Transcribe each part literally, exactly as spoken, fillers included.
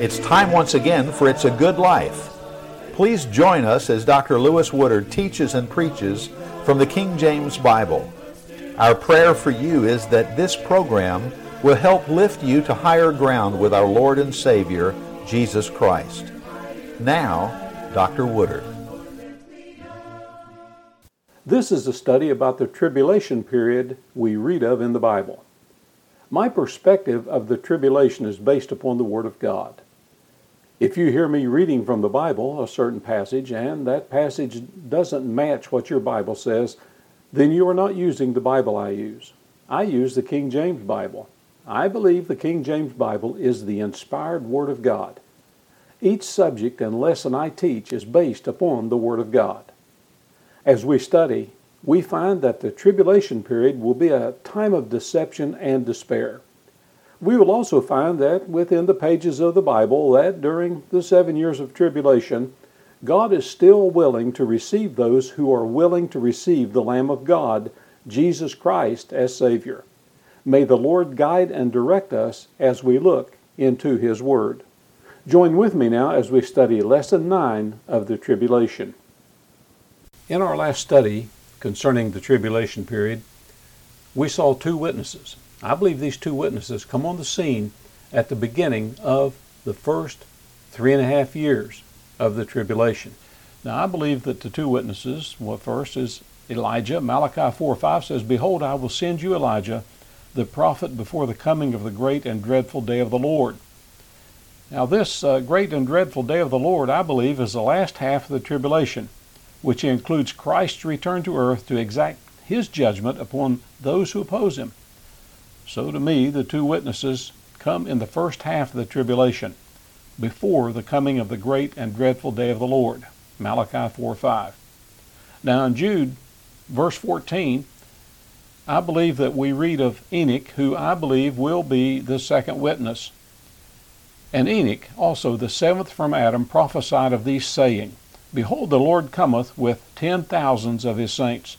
It's time once again for It's a Good Life. Please join us as Doctor Lewis Woodard teaches and preaches from the King James Bible. Our prayer for you is that this program will help lift you to higher ground with our Lord and Savior, Jesus Christ. Now, Doctor Woodard. This is a study about the tribulation period we read of in the Bible. My perspective of the tribulation is based upon the Word of God. If you hear me reading from the Bible a certain passage and that passage doesn't match what your Bible says, then you are not using the Bible I use. I use the King James Bible. I believe the King James Bible is the inspired Word of God. Each subject and lesson I teach is based upon the Word of God. As we study, we find that the tribulation period will be a time of deception and despair. We will also find that within the pages of the Bible that during the seven years of tribulation, God is still willing to receive those who are willing to receive the Lamb of God, Jesus Christ, as Savior. May the Lord guide and direct us as we look into His Word. Join with me now as we study Lesson nine of the Tribulation. In our last study concerning the tribulation period, we saw two witnesses. I believe these two witnesses come on the scene at the beginning of the first three and a half years of the tribulation. Now, I believe that the two witnesses, well, first is Elijah. Malachi four five says, "Behold, I will send you Elijah, the prophet, before the coming of the great and dreadful day of the Lord." Now, this uh, great and dreadful day of the Lord, I believe, is the last half of the tribulation, which includes Christ's return to earth to exact His judgment upon those who oppose Him. So to me, the two witnesses come in the first half of the tribulation, before the coming of the great and dreadful day of the Lord, Malachi four five. Now in Jude, verse fourteen, I believe that we read of Enoch, who I believe will be the second witness. And Enoch, also the seventh from Adam, prophesied of these, saying, "Behold, the Lord cometh with ten thousands of His saints."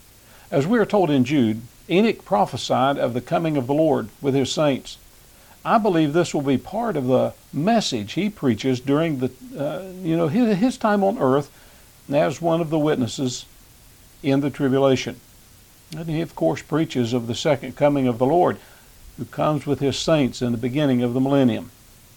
As we are told in Jude, Enoch prophesied of the coming of the Lord with His saints. I believe this will be part of the message he preaches during the, uh, you know, his, his time on earth as one of the witnesses in the tribulation. And he, of course, preaches of the second coming of the Lord, who comes with His saints in the beginning of the millennium.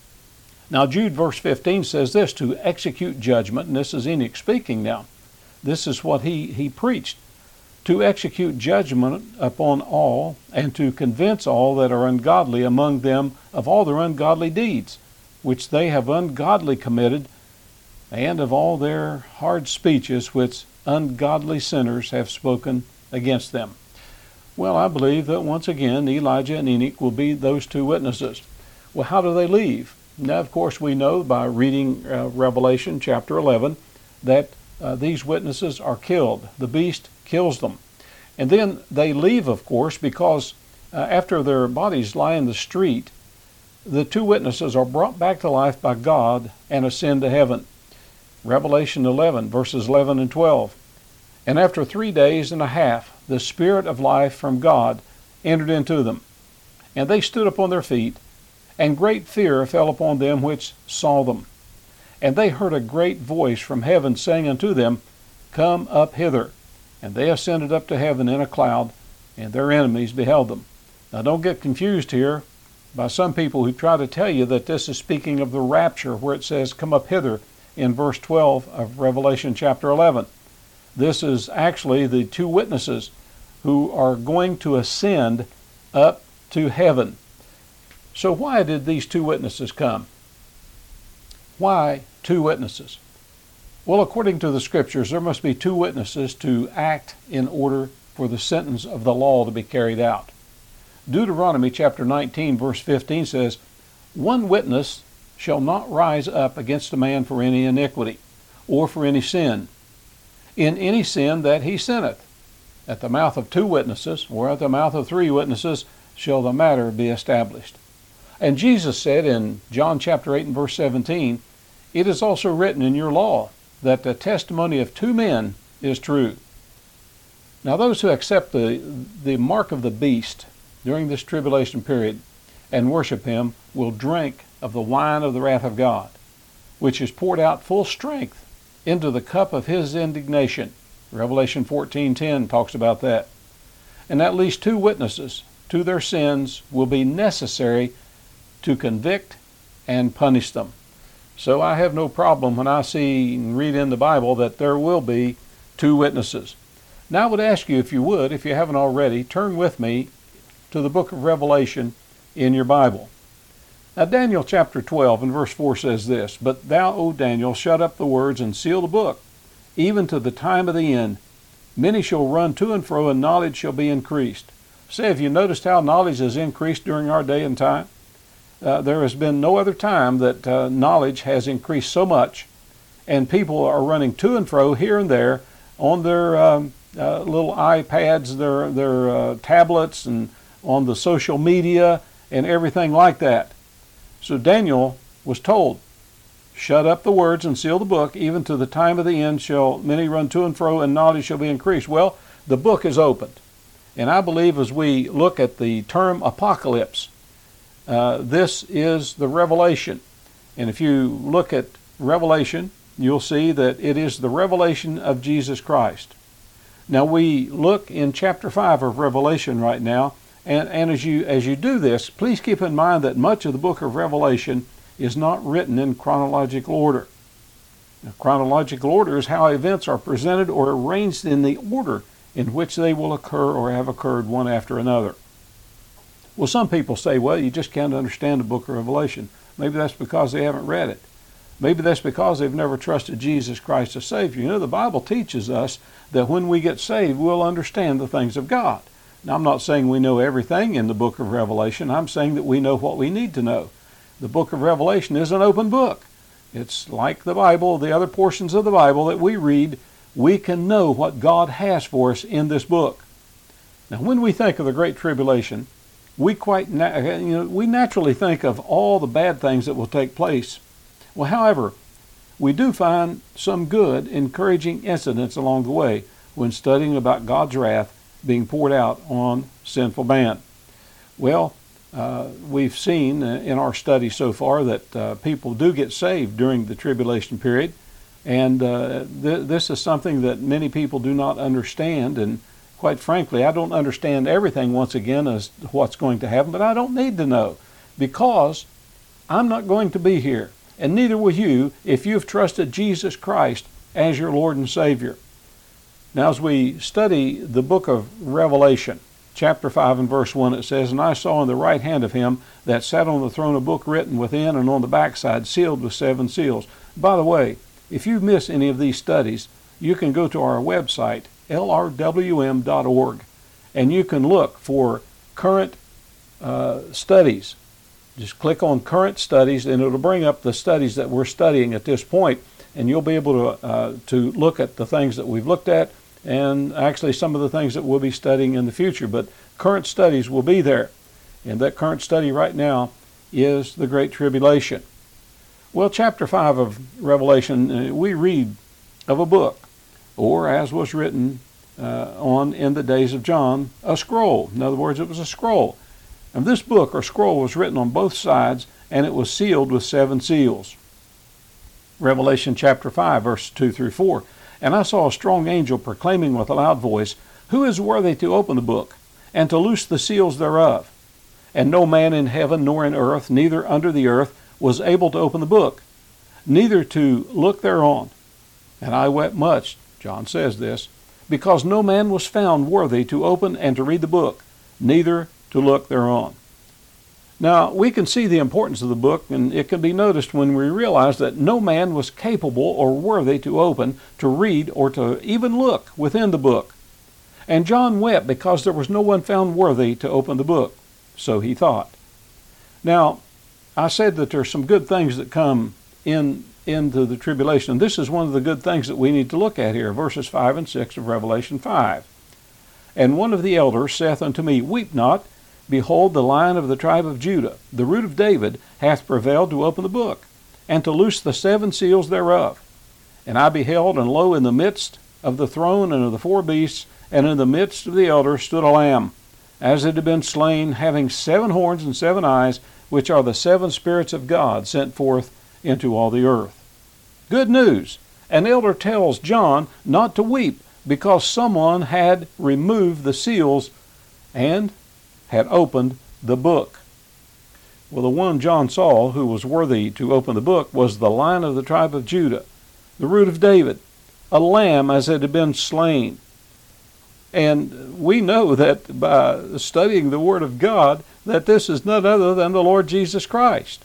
Now, Jude verse fifteen says this, "To execute judgment," and this is Enoch speaking now. This is what he, he preached. "To execute judgment upon all, and to convince all that are ungodly among them of all their ungodly deeds, which they have ungodly committed, and of all their hard speeches which ungodly sinners have spoken against them." Well, I believe that once again Elijah and Enoch will be those two witnesses. Well, how do they leave? Now, of course, we know by reading uh, Revelation chapter eleven that uh, these witnesses are killed. The beast kills them. And then they leave, of course, because uh, after their bodies lie in the street, the two witnesses are brought back to life by God and ascend to heaven. Revelation eleven, verses eleven and twelve. "And after three days and a half, the Spirit of life from God entered into them. And they stood upon their feet, and great fear fell upon them which saw them. And they heard a great voice from heaven saying unto them, Come up hither. And they ascended up to heaven in a cloud, and their enemies beheld them." Now don't get confused here by some people who try to tell you that this is speaking of the rapture, where it says, "Come up hither," in verse twelve of Revelation chapter eleven. This is actually the two witnesses who are going to ascend up to heaven. So why did these two witnesses come? Why two witnesses? Well, according to the Scriptures, there must be two witnesses to act in order for the sentence of the law to be carried out. Deuteronomy chapter nineteen, verse fifteen says, "One witness shall not rise up against a man for any iniquity, or for any sin, in any sin that he sinneth. At the mouth of two witnesses, or at the mouth of three witnesses, shall the matter be established." And Jesus said in John chapter eight and verse seventeen, "It is also written in your law that the testimony of two men is true." Now those who accept the, the mark of the beast during this tribulation period and worship him will drink of the wine of the wrath of God, which is poured out full strength into the cup of his indignation. Revelation fourteen ten talks about that. And at least two witnesses to their sins will be necessary to convict and punish them. So I have no problem when I see and read in the Bible that there will be two witnesses. Now I would ask you, if you would, if you haven't already, turn with me to the book of Revelation in your Bible. Now Daniel chapter twelve and verse four says this, "But thou, O Daniel, shut up the words and seal the book, even to the time of the end. Many shall run to and fro, and knowledge shall be increased." Say, have you noticed how knowledge has increased during our day and time? Uh, there has been no other time that uh, knowledge has increased so much, and people are running to and fro here and there on their um, uh, little iPads, their, their uh, tablets, and on the social media and everything like that. So Daniel was told, shut up the words and seal the book, even to the time of the end shall many run to and fro, and knowledge shall be increased. Well, the book is opened. And I believe as we look at the term apocalypse, uh, this is the revelation. And if you look at Revelation, you'll see that it is the revelation of Jesus Christ. Now we look in chapter five of Revelation right now, and, and as you as you do this, please keep in mind that much of the book of Revelation is not written in chronological order. Now, chronological order is how events are presented or arranged in the order in which they will occur or have occurred one after another. Well, some people say, well, you just can't understand the book of Revelation. Maybe that's because they haven't read it. Maybe that's because they've never trusted Jesus Christ as Savior. You know, the Bible teaches us that when we get saved, we'll understand the things of God. Now, I'm not saying we know everything in the book of Revelation. I'm saying that we know what we need to know. The book of Revelation is an open book. It's like the Bible, the other portions of the Bible that we read. We can know what God has for us in this book. Now, when we think of the Great Tribulation, we quite na- you know, we naturally think of all the bad things that will take place. Well, however, we do find some good, encouraging incidents along the way when studying about God's wrath being poured out on sinful man. Well, uh, we've seen in our study so far that uh, people do get saved during the tribulation period, and uh, th- this is something that many people do not understand, and quite frankly, I don't understand everything once again as to what's going to happen, but I don't need to know, because I'm not going to be here, and neither will you if you've trusted Jesus Christ as your Lord and Savior. Now, as we study the book of Revelation, chapter five and verse one, it says, "And I saw in the right hand of him that sat on the throne a book written within and on the backside, sealed with seven seals." By the way, if you miss any of these studies, you can go to our website, L R W M dot org, and you can look for current uh, studies. Just click on current studies, and it'll bring up the studies that we're studying at this point, and you'll be able to uh, to look at the things that we've looked at, and actually some of the things that we'll be studying in the future. But current studies will be there, and that current study right now is the Great Tribulation. Well, chapter five of Revelation, uh, we read of a book, or as was written uh, on in the days of John, a scroll. In other words, it was a scroll. And this book or scroll was written on both sides, and it was sealed with seven seals. Revelation chapter five, verses two through four. "And I saw a strong angel proclaiming with a loud voice, Who is worthy to open the book, and to loose the seals thereof? And no man in heaven nor in earth, neither under the earth, was able to open the book, neither to look thereon. And I wept much," John says this, "because no man was found worthy to open and to read the book, neither to look thereon." Now, we can see the importance of the book, and it can be noticed when we realize that no man was capable or worthy to open, to read, or to even look within the book. And John wept because there was no one found worthy to open the book, so he thought. Now, I said that there's some good things that come in into the tribulation, and this is one of the good things that we need to look at here, verses five and six of Revelation five. "And one of the elders saith unto me, Weep not. Behold, the Lion of the tribe of Judah, the root of David, hath prevailed to open the book, and to loose the seven seals thereof. And I beheld, and lo, in the midst of the throne and of the four beasts, and in the midst of the elders stood a lamb, as it had been slain, having seven horns and seven eyes, which are the seven spirits of God sent forth into all the earth. Good news! An elder tells John not to weep because someone had removed the seals and had opened the book. Well, the one John saw who was worthy to open the book was the Lion of the tribe of Judah, the Root of David, a lamb as it had been slain. And we know that by studying the Word of God that this is none other than the Lord Jesus Christ.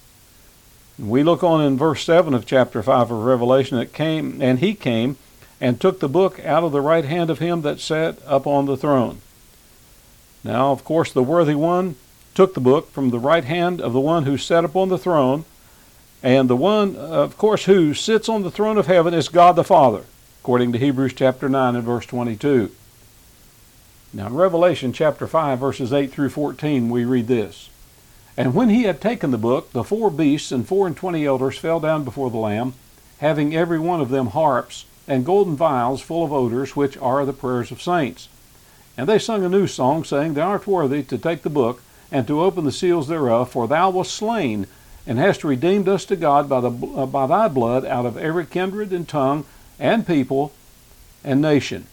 We look on in verse seven of chapter five of Revelation, it came, and he came and took the book out of the right hand of him that sat upon the throne. Now, of course, the worthy one took the book from the right hand of the one who sat upon the throne, and the one, of course, who sits on the throne of heaven is God the Father, according to Hebrews chapter nine and verse twenty-two. Now, in Revelation chapter five, verses eight through fourteen, we read this. And when he had taken the book, the four beasts and four and twenty elders fell down before the Lamb, having every one of them harps and golden vials full of odors, which are the prayers of saints. And they sung a new song, saying, Thou art worthy to take the book, and to open the seals thereof, for thou wast slain, and hast redeemed us to God by, the, uh, by thy blood out of every kindred and tongue and people and nation.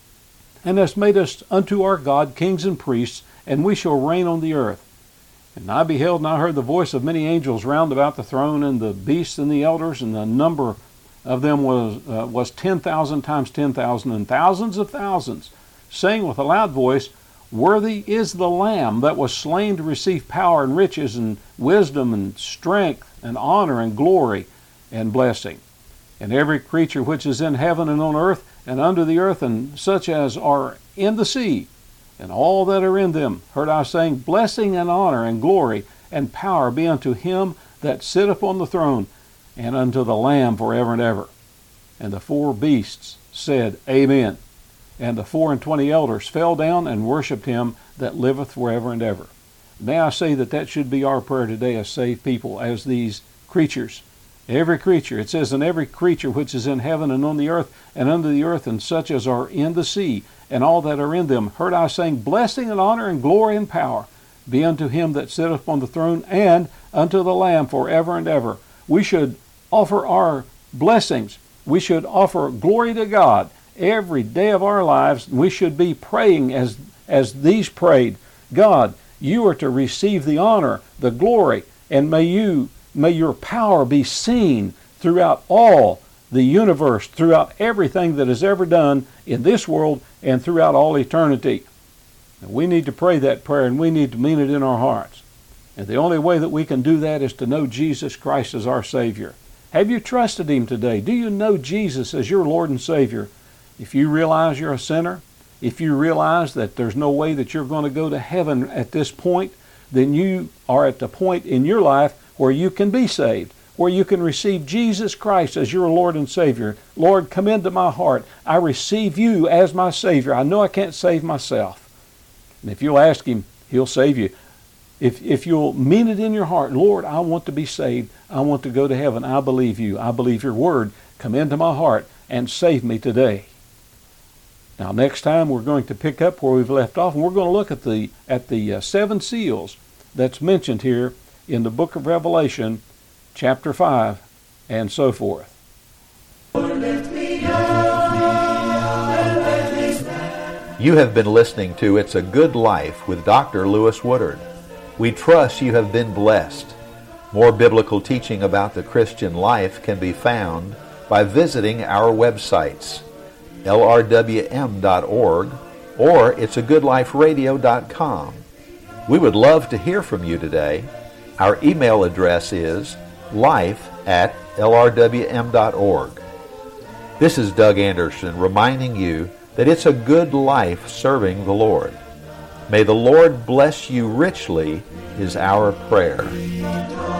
And hast made us unto our God kings and priests, and we shall reign on the earth. And I beheld, and I heard the voice of many angels round about the throne, and the beasts and the elders, and the number of them was uh, was ten thousand times ten thousand, and thousands of thousands, saying with a loud voice, Worthy is the Lamb that was slain to receive power and riches and wisdom and strength and honor and glory and blessing. And every creature which is in heaven and on earth and under the earth, and such as are in the sea, and all that are in them, heard I saying, Blessing and honor and glory and power be unto him that sitteth on the throne, and unto the Lamb forever and ever. And the four beasts said, Amen. And the four and twenty elders fell down and worshipped him that liveth forever and ever. May I say that that should be our prayer today as saved people, as these creatures. Every creature, it says, and every creature which is in heaven and on the earth and under the earth, and such as are in the sea, and all that are in them, heard I saying, Blessing and honor and glory and power be unto him that sitteth upon the throne, and unto the Lamb forever and ever. We should offer our blessings. We should offer glory to God every day of our lives. We should be praying as, as these prayed. God, you are to receive the honor, the glory, and may you May your power be seen throughout all the universe, throughout everything that is ever done in this world and throughout all eternity. Now, we need to pray that prayer, and we need to mean it in our hearts. And the only way that we can do that is to know Jesus Christ as our Savior. Have you trusted him today? Do you know Jesus as your Lord and Savior? If you realize you're a sinner, if you realize that there's no way that you're going to go to heaven at this point, then you are at the point in your life where you can be saved, where you can receive Jesus Christ as your Lord and Savior. Lord, come into my heart. I receive you as my Savior. I know I can't save myself. And if you'll ask him, he'll save you. If, if you'll mean it in your heart, Lord, I want to be saved. I want to go to heaven. I believe you. I believe your word. Come into my heart and save me today. Now, next time we're going to pick up where we've left off, and we're going to look at the, at the uh, seven seals that's mentioned here in the book of Revelation, chapter five, and so forth. You have been listening to It's a Good Life with Doctor Lewis Woodard. We trust you have been blessed. More biblical teaching about the Christian life can be found by visiting our websites, L R W M dot org or it's a good life radio dot com. We would love to hear from you today. Our email address is life at L R W M dot org. This is Doug Anderson reminding you that it's a good life serving the Lord. May the Lord bless you richly is our prayer.